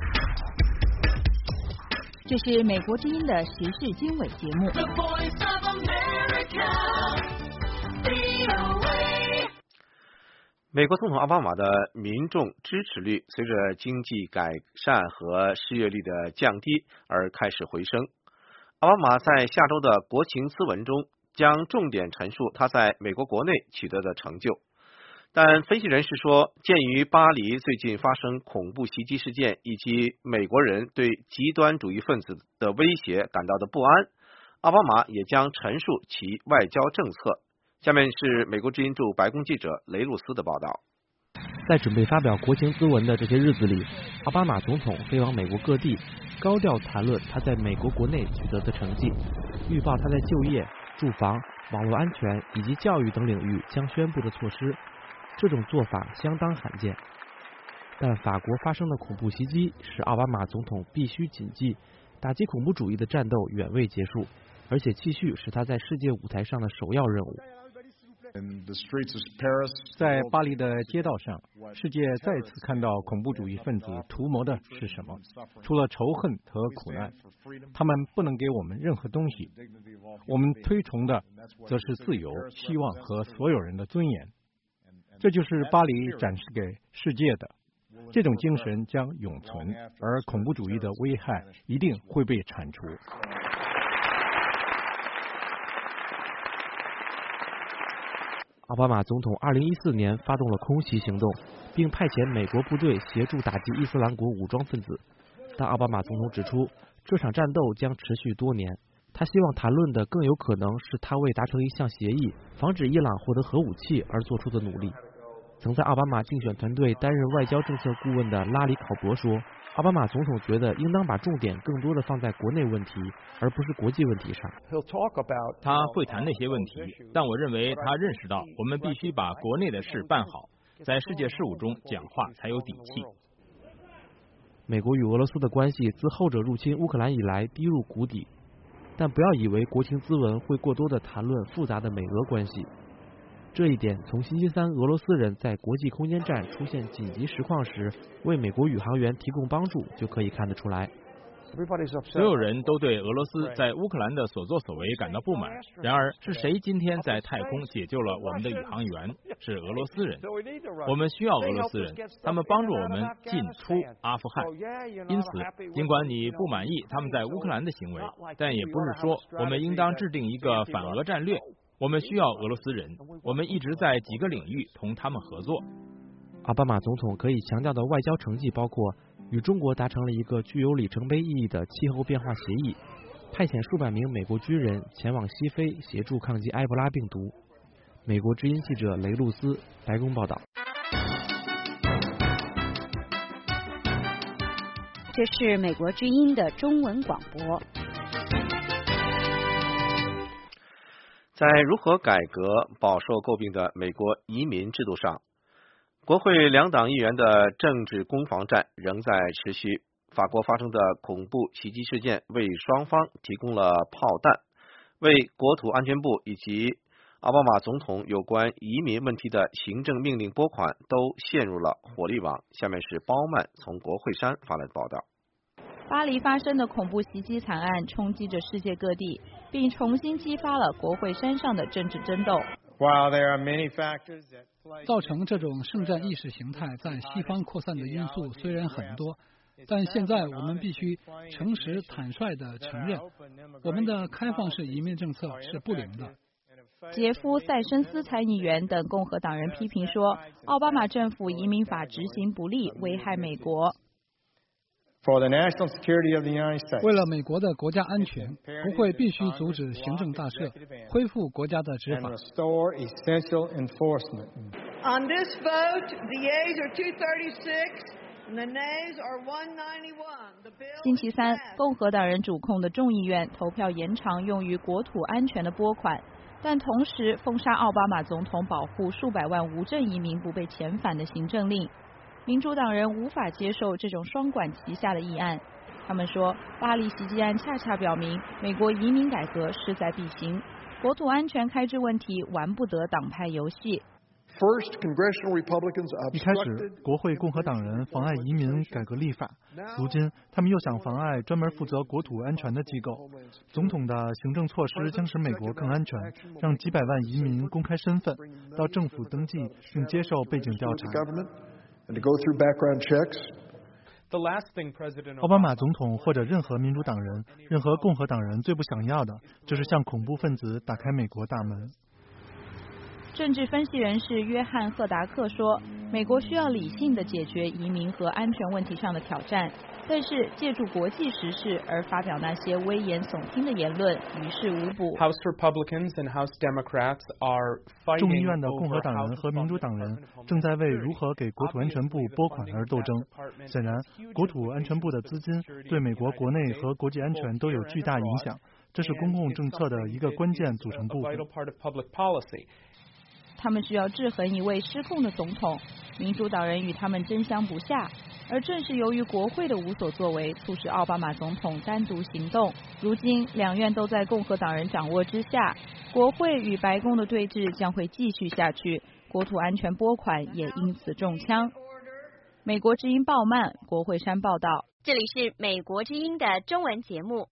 这是美国之音的时事经纬节目。 美国总统奥巴马的民众支持率随着经济改善和失业率的降低而开始回升。奥巴马在下周的国情咨文中将重点陈述他在美国国内取得的成就。但分析人士说，鉴于巴黎最近发生恐怖袭击事件以及美国人对极端主义分子的威胁感到的不安，奥巴马也将陈述其外交政策。下面是美国之音驻白宫记者雷路斯的报道。 在准备发表国情咨文的这些日子里，奥巴马总统飞往美国各地，高调谈论他在美国国内取得的成绩，预报他在就业、住房、网络安全以及教育等领域将宣布的措施。这种做法相当罕见，但法国发生的恐怖袭击使奥巴马总统必须谨记，打击恐怖主义的战斗远未结束，而且继续是他在世界舞台上的首要任务。 在巴黎的街道上，世界再次看到恐怖主义分子图谋的是什么？除了仇恨和苦难，他们不能给我们任何东西。我们推崇的则是自由、希望和所有人的尊严。这就是巴黎展示给世界的。这种精神将永存，而恐怖主义的危害一定会被铲除。 奥巴马总统二零一四年发动了空袭行动，并派遣美国部队协助打击伊斯兰国武装分子。但奥巴马总统指出，这场战斗将持续多年。他希望谈论的更有可能是他为达成一项协议，防止伊朗获得核武器而做出的努力。曾在奥巴马竞选团队担任外交政策顾问的拉里考伯说，奥巴马总统觉得应当把重点更多的放在国内问题，而不是国际问题上。 他会谈那些问题，但我认为他认识到我们必须把国内的事办好，在世界事务中讲话才有底气。 美国与俄罗斯的关系自后者入侵乌克兰以来低入谷底，但不要以为国情咨文会过多的谈论复杂的美俄关系。这一点从星期三俄罗斯人在国际空间站出现紧急实况时为美国宇航员提供帮助就可以看得出来。 所有人都对俄罗斯在乌克兰的所作所为感到不满，然而是谁今天在太空解救了我们的宇航员？是俄罗斯人。我们需要俄罗斯人，他们帮助我们进出阿富汗。因此，尽管你不满意他们在乌克兰的行为，但也不是说我们应当制定一个反俄战略。我们需要俄罗斯人，我们一直在几个领域同他们合作。 奥巴马总统可以强调的外交成绩包括与中国达成了一个具有里程碑意义的气候变化协议，派遣数百名美国军人前往西非协助抗击埃博拉病毒。美国之音记者雷路斯，白宫报道。 这是美国之音的中文广播。 在如何改革饱受诟病的美国移民制度上，国会两党议员的政治攻防战仍在持续。法国发生的恐怖袭击事件为双方提供了炮弹，为国土安全部以及奥巴马总统有关移民问题的行政命令拨款都陷入了火力网。下面是包曼从国会山发来的报道。 巴黎发生的恐怖袭击惨案冲击着世界各地，并重新激发了国会山上的政治争斗。 造成这种圣战意识形态在西方扩散的因素虽然很多，但现在我们必须诚实坦率地承认，我们的开放式移民政策是不灵的。 杰夫·塞申斯参议员等共和党人批评说，奥巴马政府移民法执行不力，危害美国。 为了美国的国家安全，国会必须阻止行政大赦，恢复国家的执法。 On this vote, the yeas are two thirty-six, and the nays are one ninety-one. 星期三，共和党人主控的众议院投票延长用于国土安全的拨款，但同时封杀奥巴马总统保护数百万无证移民不被遣返的行政令。民主党人无法接受这种双管齐下的议案，他们说，巴黎袭击案恰恰表明美国移民改革势在必行，国土安全开支问题玩不得党派游戏。 一开始，国会共和党人妨碍移民改革立法，如今他们又想妨碍专门负责国土安全的机构。总统的行政措施将使美国更安全，让几百万移民公开身份，到政府登记并接受背景调查。奥巴马总统或者任何民主党人、任何共和党人最不想要的，就是向恐怖分子打开美国大门。 政治分析人士约翰·赫达克说，美国需要理性地解决移民和安全问题上的挑战，但是借助国际时事而发表那些危言耸听的言论于事无补。 众议院的共和党人和民主党人正在为如何给国土安全部拨款而斗争。显然，国土安全部的资金对美国国内和国际安全都有巨大影响，这是公共政策的一个关键组成部分。 他们需要制衡一位失控的总统，民主党人与他们争相不下， 而正是由于国会的无所作为，促使奥巴马总统单独行动。如今两院都在共和党人掌握之下，国会与白宫的对峙将会继续下去，国土安全拨款也因此中枪。美国之音鲍曼，国会山报道。 这里是美国之音的中文节目。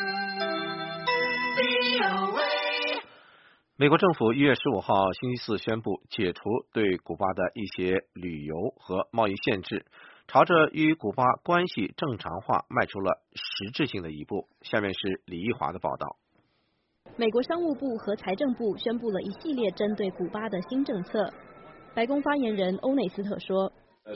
美国政府一月十五号星期四宣布解除对古巴的一些旅游和贸易限制，朝着与古巴关系正常化迈出了实质性的一步。下面是李义华的报道。 美国商务部和财政部宣布了一系列针对古巴的新政策。白宫发言人欧内斯特说，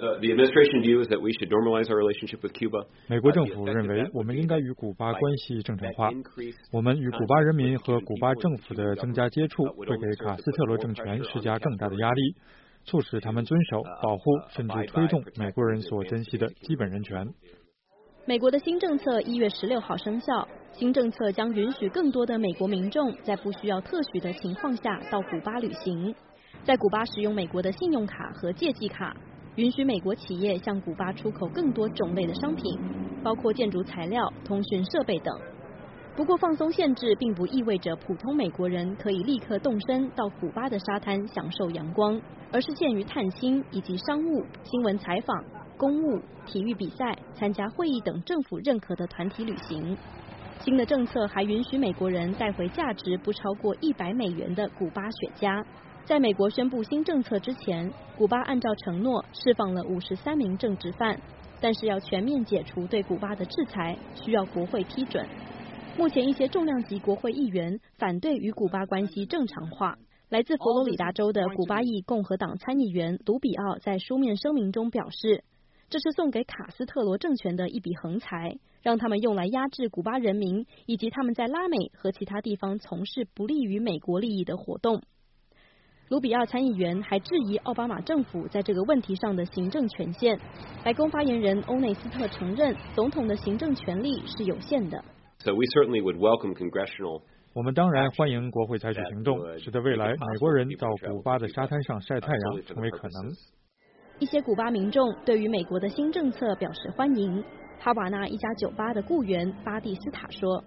美国政府认为我们应该与古巴关系正常化。我们与古巴人民和古巴政府的增加接触，会给卡斯特罗政权施加更大的压力，促使他们遵守、保护甚至推动美国人所珍惜的基本人权。 美国的新政策一月十六号生效，新政策将允许更多的美国民众在不需要特许的情况下到古巴旅行，在古巴使用美国的信用卡和借记卡，允许美国企业向古巴出口更多种类的商品，包括建筑材料、通讯设备等。不过放松限制并不意味着普通美国人可以立刻动身到古巴的沙滩享受阳光，而是限于探亲以及商务、新闻采访、公务、体育比赛、参加会议等政府认可的团体旅行。新的政策还允许美国人带回价值不超过一百美元的古巴雪茄。在美国宣布新政策之前，古巴按照承诺释放了五十三名政治犯，但是要全面解除对古巴的制裁，需要国会批准。目前一些重量级国会议员反对与古巴关系正常化。来自佛罗里达州的古巴裔共和党参议员卢比奥在书面声明中表示，这是送给卡斯特罗政权的一笔横财，让他们用来压制古巴人民以及他们在拉美和其他地方从事不利于美国利益的活动。卢比奥参议员还质疑奥巴马政府在这个问题上的行政权限。白宫发言人欧内斯特承认，总统的行政权力是有限的。 So we certainly would welcome congressional我们当然欢迎国会采取行动，使得未来美国人到古巴的沙滩上晒太阳成为可能。 一些古巴民众对于美国的新政策表示欢迎。哈瓦那一家酒吧的雇员巴蒂斯塔说，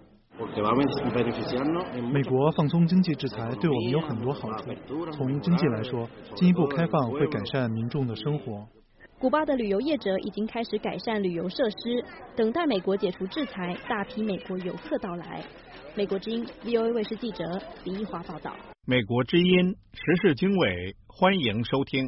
美国放松经济制裁对我们有很多好处，从经济来说，进一步开放会改善民众的生活。 古巴的旅游业者已经开始改善旅游设施，等待美国解除制裁，大批美国游客到来。美国之音 V O A 卫视记者李一华报道。 美国之音时事经纬，欢迎收听。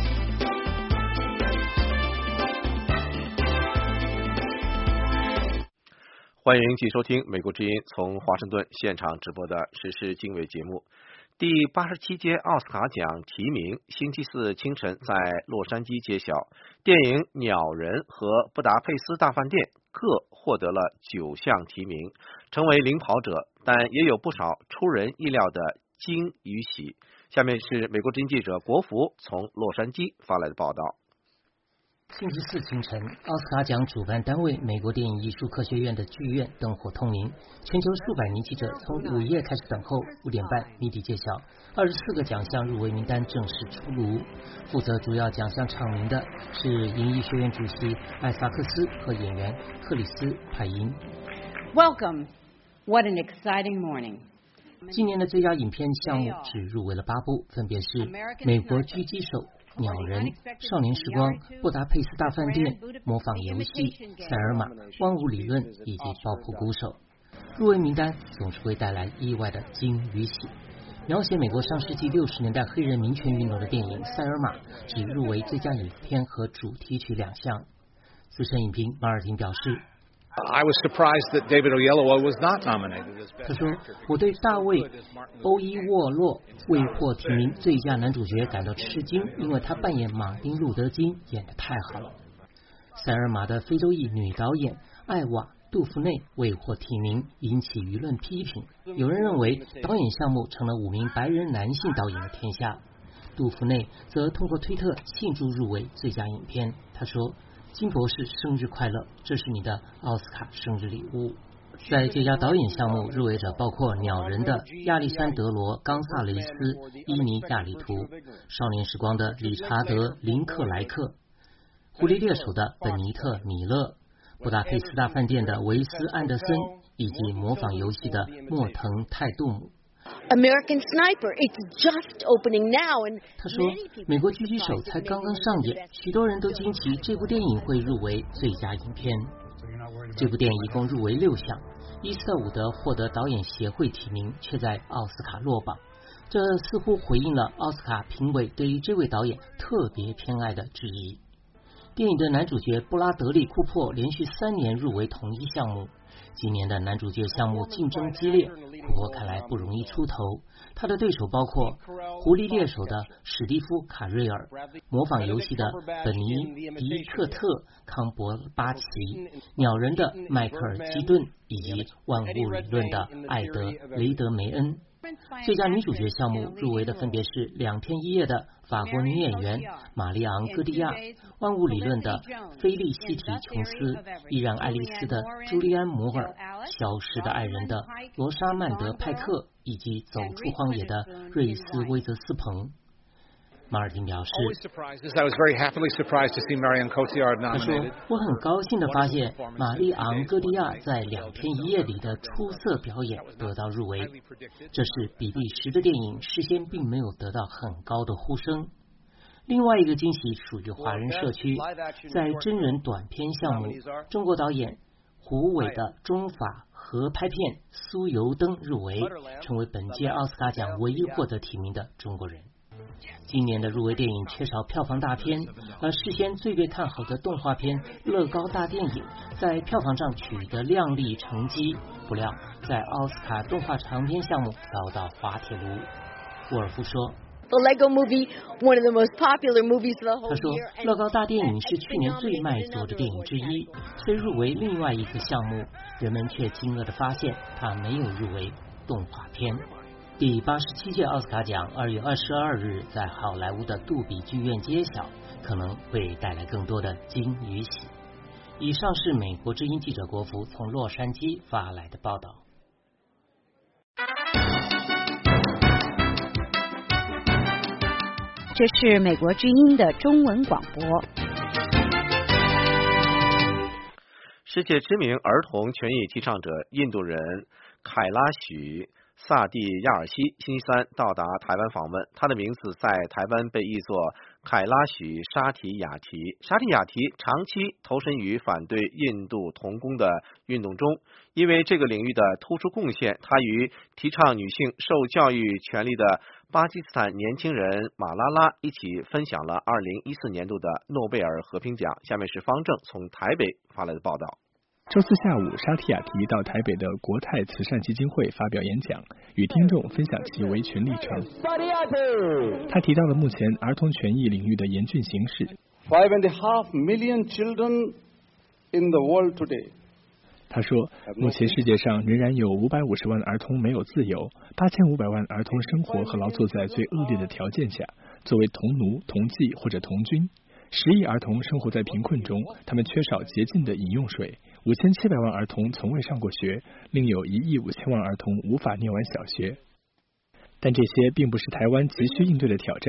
欢迎继续收听美国之音从华盛顿现场直播的时事经纬节目。第八十七届奥斯卡奖提名星期四清晨在洛杉矶揭晓，电影《鸟人》和《布达佩斯大饭店》各获得了九项提名，成为领跑者，但也有不少出人意料的惊与喜。下面是美国之音记者国福从洛杉矶发来的报道。 星期四清晨，奥斯卡奖主办单位美国电影艺术科学院的剧院灯火通明，全球数百名记者从午夜开始等候，五点半谜底揭晓，二十四个奖项入围名单正式出炉。负责主要奖项唱名的是影艺学院主席艾萨克斯和演员克里斯派因。 Welcome, what an exciting morning! 今年的最佳影片项目只入围了八部，分别是《美国狙击手》、鸟人、少年时光、布达佩斯大饭店、模仿游戏、塞尔玛、万物理论以及爆破鼓手。入围名单总是会带来意外的惊与喜。描写美国上世纪六十年代黑人民权运动的电影《塞尔玛》只入围最佳影片和主题曲两项。资深影评马尔汀表示， I was surprised that David Oyelowo was not nominated. 他说，我对大卫·欧伊沃洛未获提名最佳男主角感到吃惊，因为他扮演马丁·路德·金演得太好了。塞尔玛的非洲裔女导演艾瓦·杜夫内未获提名，引起舆论批评。有人认为导演项目成了五名白人男性导演的天下。杜夫内则通过推特庆祝入围最佳影片。他说，金博士生日快乐，这是你的奥斯卡生日礼物。在最佳导演项目入围者包括《鸟人》的亚历山德罗·冈萨雷斯·伊尼亚里图，《少年时光》的理查德·林克莱克， 狐狸猎手的本尼特·米勒，布达佩斯大饭店的维斯·安德森，以及模仿游戏的莫腾·泰杜姆。 American Sniper, it's just opening now. And 他说，美国狙击手才刚刚上演，许多人都惊奇这部电影会入围最佳影片。这部电影一共入围六项，伊斯特伍德获得导演协会提名，却在奥斯卡落榜。这似乎回应了奥斯卡评委对于这位导演特别偏爱的质疑。电影的男主角布拉德利·库珀连续三年入围同一项目，今年的男主角项目竞争激烈，库珀看来不容易出头。他的对手包括狐狸猎手的史蒂夫·卡瑞尔、模仿游戏的本尼·迪克特·康伯巴奇、鸟人的迈克尔·基顿以及万物理论的艾德·雷德梅恩。最佳女主角项目入围的分别是两天一夜的法国女演员玛丽昂·戈蒂亚、万物理论的菲利西提·琼斯、依然爱丽丝的朱利安·摩尔、消失的爱人的罗莎曼德·派克以及走出荒野的瑞斯·威泽斯彭。马尔汀表示，他说，我很高兴地发现玛丽昂·戈蒂亚在两天一夜里的出色表演得到入围，这是比利时的电影事先并没有得到很高的呼声。另外一个惊喜属于华人社区，在真人短片项目，中国导演胡伟的中法合拍片《酥油灯》入围，成为本届奥斯卡奖唯一获得提名的中国人。今年的入围电影缺少票房大片，而事先最被看好的动画片《乐高大电影》在票房上取得亮丽成绩，不料在奥斯卡动画长片项目遭到滑铁卢。沃尔夫说 The Lego Movie, one of the most popular movies for the whole year. 他说，乐高大电影是去年最卖座的电影之一，虽入围另外一个项目，人们却惊愕地发现它没有入围动画片。第八十七届奥斯卡奖二月二十二日在好莱坞的杜比剧院揭晓，可能会带来更多的惊与喜。以上是美国之音记者国福从洛杉矶发来的报道。 这是美国之音的中文广播。 世界知名儿童权益提倡者印度人凯拉许萨蒂亚尔西星期三到达台湾访问，他的名字在台湾被译作凯拉许沙提雅提。沙提雅提长期投身于反对印度童工的运动中，因为这个领域的突出贡献，他与提倡女性受教育权利的巴基斯坦年轻人马拉拉一起分享了二零一四年度的诺贝尔和平奖。下面是方正从台北发来的报道。 周四下午，沙提雅提到台北的国泰慈善基金会发表演讲，与听众分享其维权历程。他提到了目前儿童权益领域的严峻形势。 Five and a half million children in the world today. 他说，目前世界上仍然有五百五十万儿童没有自由，八千五百万儿童生活和劳作在最恶劣的条件下，作为童奴、童妓或者童军。十亿儿童生活在贫困中，他们缺少洁净的饮用水。五千七百万儿童从未上过学，另有一亿五千万儿童无法念完小学。但这些并不是台湾急需应对的挑战。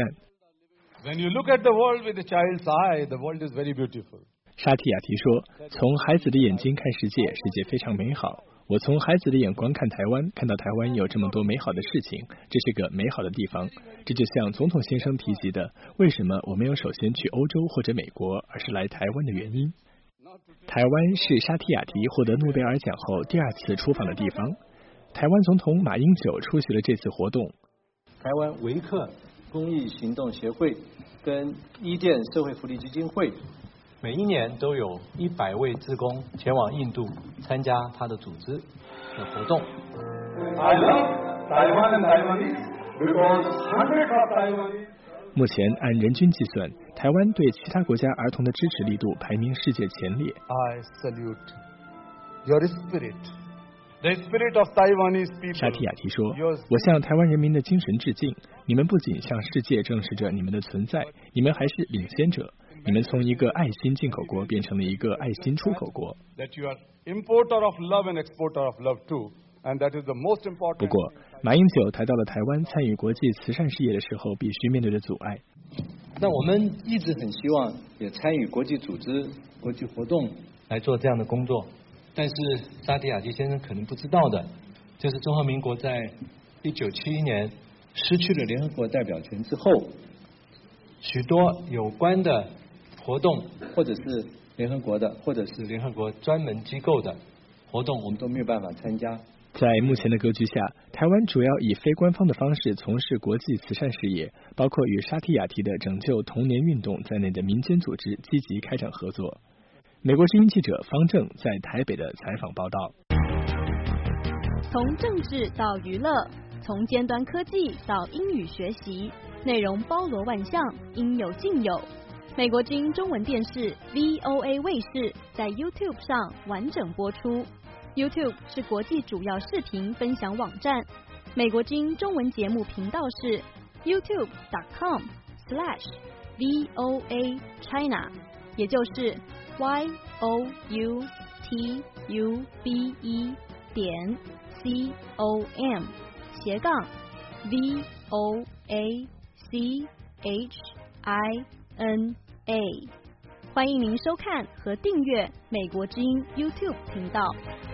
When you look at the world with a child's eye, the world is very beautiful. 沙提雅提说，从孩子的眼睛看世界，世界非常美好。我从孩子的眼光看台湾，看到台湾有这么多美好的事情，这是个美好的地方。这就像总统先生提及的，为什么我没有首先去欧洲或者美国，而是来台湾的原因。台湾是沙提雅提获得诺贝尔奖后第二次出访的地方。台湾总统马英九出席了这次活动。 台湾维克公益行动协会跟伊甸社会福利基金会每一年都有一百位志工前往印度参加他的组织的活动。I love Taiwan and Taiwanese because hundreds of Taiwanese. 目前按人均计算，台湾对其他国家儿童的支持力度排名世界前列。 I salute your spirit, the spirit of Taiwanese people. 沙提雅提说：“我向台湾人民的精神致敬，你们不仅向世界证实着你们的存在，你们还是领先者。你们从一个爱心进口国变成了一个爱心出口国。不过，马英九谈到了台湾参与国际慈善事业的时候必须面对的阻碍。 那我们一直很希望也参与国际组织、国际活动来做这样的工作。但是沙提亚提先生可能不知道的，就是中华民国在一九七一年失去了联合国代表权之后，许多有关的活动，或者是联合国的，或者是联合国专门机构的活动，我们都没有办法参加。 在目前的格局下，台湾主要以非官方的方式从事国际慈善事业，包括与沙提亚提的拯救童年运动在内的民间组织积极开展合作。美国之音记者方正在台北的采访报道。 从政治到娱乐，从尖端科技到英语学习，内容包罗万象，应有尽有。美国之音中文电视 V O A 卫视在 YouTube 上完整播出。YouTube 是国际主要视频分享网站，美国之音中文节目频道是 youtube dot com slash V O A China， 也就是 Y O U T U B E 点 C O M 斜杠 V O A C H I N A。 欢迎您收看和订阅美国之音 YouTube 频道。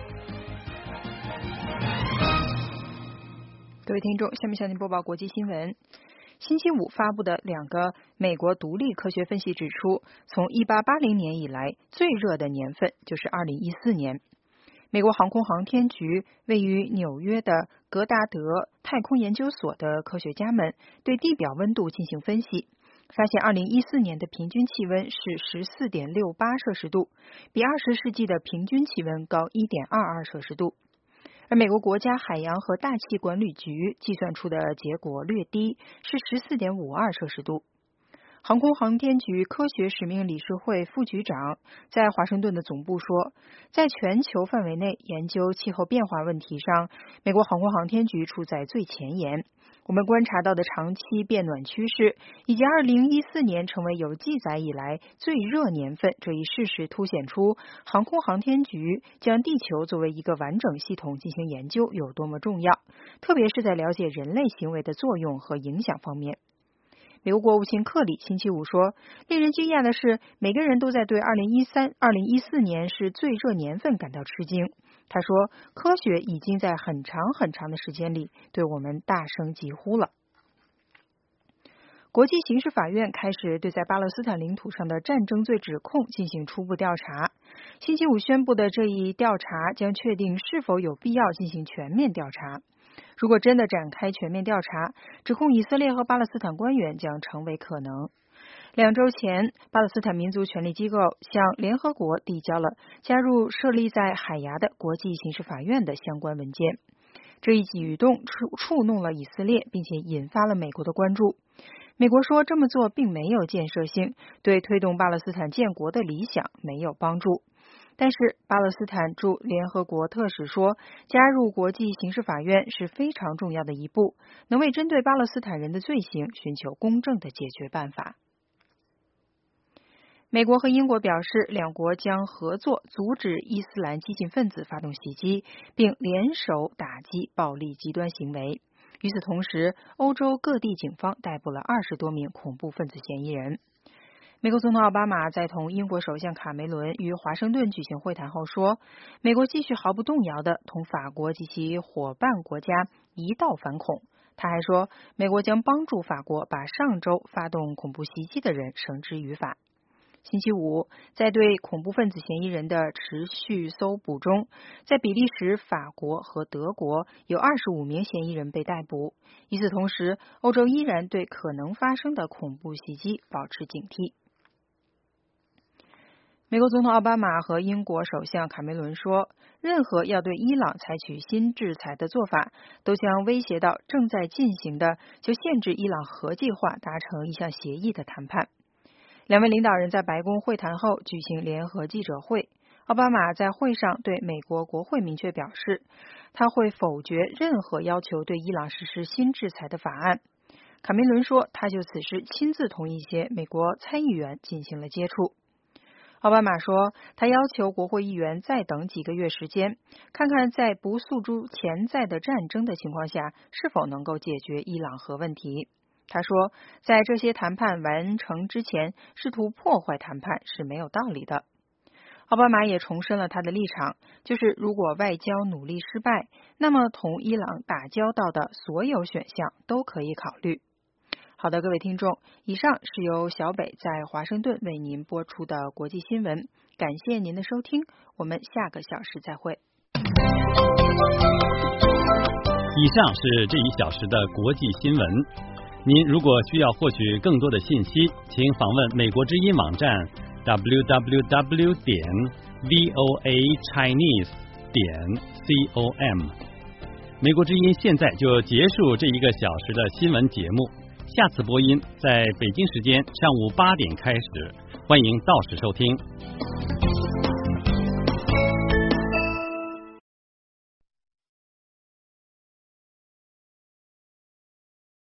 各位听众，下面向您播报国际新闻。星期五发布的两个美国独立科学分析指出，从一八八零年以来最热的年份就是二零一四年。美国航空航天局位于纽约的格达德太空研究所的科学家们对地表温度进行分析，发现二零一四年的平均气温是 十四点六八摄氏度，比二十世纪的平均气温高 一点二二摄氏度。而美国国家海洋和大气管理局计算出的结果略低，是 十四点五二摄氏度。航空航天局科学使命理事会副局长在华盛顿的总部说，在全球范围内研究气候变化问题上，美国航空航天局处在最前沿。我们观察到的长期变暖趋势，以及二零一四年成为有记载以来最热年份这一事实，凸显出航空航天局将地球作为一个完整系统进行研究有多么重要，特别是在了解人类行为的作用和影响方面。美国国务卿克里星期五说，令人惊讶的是，每个人都在对二零一三、二零一四年是最热年份感到吃惊。他说，科学已经在很长很长的时间里对我们大声疾呼了。国际刑事法院开始对在巴勒斯坦领土上的战争罪指控进行初步调查。星期五宣布的这一调查将确定是否有必要进行全面调查。如果真的展开全面调查，指控以色列和巴勒斯坦官员将成为可能。两周前，巴勒斯坦民族权利机构向联合国递交了加入设立在海牙的国际刑事法院的相关文件。这一举动触触怒了以色列，并且引发了美国的关注。美国说这么做并没有建设性，对推动巴勒斯坦建国的理想没有帮助。但是巴勒斯坦驻联合国特使说，加入国际刑事法院是非常重要的一步，能为针对巴勒斯坦人的罪行寻求公正的解决办法。美国和英国表示，两国将合作阻止伊斯兰激进分子发动袭击，并联手打击暴力极端行为。与此同时，欧洲各地警方逮捕了二十多名恐怖分子嫌疑人。美国总统奥巴马在同英国首相卡梅伦于华盛顿举行会谈后说，美国继续毫不动摇地同法国及其伙伴国家一道反恐。他还说，美国将帮助法国把上周发动恐怖袭击的人绳之于法。星期五，在对恐怖分子嫌疑人的持续搜捕中，在比利时、法国和德国有二十五名嫌疑人被逮捕。与此同时，欧洲依然对可能发生的恐怖袭击保持警惕。美国总统奥巴马和英国首相卡梅伦说，任何要对伊朗采取新制裁的做法，都将威胁到正在进行的就限制伊朗核计划达成一项协议的谈判。两位领导人在白宫会谈后举行联合记者会。奥巴马在会上对美国国会明确表示，他会否决任何要求对伊朗实施新制裁的法案。卡梅伦说，他就此事亲自同一些美国参议员进行了接触。奥巴马说，他要求国会议员再等几个月时间，看看在不诉诸潜在的战争的情况下，是否能够解决伊朗核问题。 他说，在这些谈判完成之前，试图破坏谈判是没有道理的。奥巴马也重申了他的立场，就是如果外交努力失败，那么同伊朗打交道的所有选项都可以考虑。好的，各位听众，以上是由小北在华盛顿为您播出的国际新闻，感谢您的收听，我们下个小时再会。 以上是这一小时的国际新闻。您如果需要获取更多的信息，请访问美国之音网站 double-u double-u double-u 点 voa chinese 点 com。美国之音现在就结束这一个小时的新闻节目，下次播音在北京时间上午八点开始，欢迎到时收听。